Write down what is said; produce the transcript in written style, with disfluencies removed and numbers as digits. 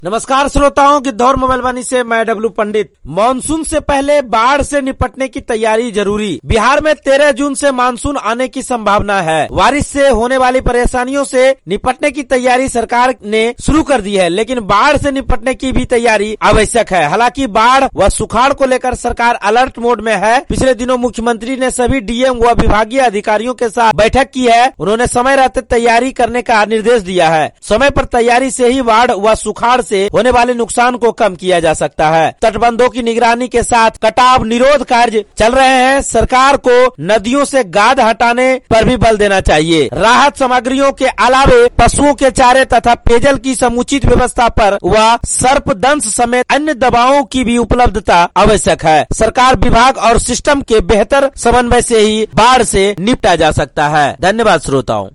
नमस्कार श्रोताओं, गिद्धौर मोबाइल वाणी से मैं डब्लू पंडित। मानसून से पहले बाढ़ से निपटने की तैयारी जरूरी। बिहार में 13 जून से मानसून आने की संभावना है। बारिश से होने वाली परेशानियों से निपटने की तैयारी सरकार ने शुरू कर दी है, लेकिन बाढ़ से निपटने की भी तैयारी आवश्यक है। हालांकि बाढ़ व सुखाड़ को लेकर सरकार अलर्ट मोड में है। पिछले दिनों मुख्यमंत्री ने सभी डीएम व विभागीय अधिकारियों के साथ बैठक की है। उन्होंने समय रहते तैयारी करने का निर्देश दिया है। समय पर तैयारी से ही बाढ़ व सुखाड़ से होने वाले नुकसान को कम किया जा सकता है। तटबंधों की निगरानी के साथ कटाव निरोध कार्य चल रहे हैं। सरकार को नदियों से गाद हटाने पर भी बल देना चाहिए। राहत सामग्रियों के अलावे पशुओं के चारे तथा पेयजल की समुचित व्यवस्था पर व सर्पदंश समेत अन्य दवाओं की भी उपलब्धता आवश्यक है। सरकार विभाग और सिस्टम के बेहतर समन्वय से ही बाढ़ से निपटा जा सकता है। धन्यवाद श्रोताओं।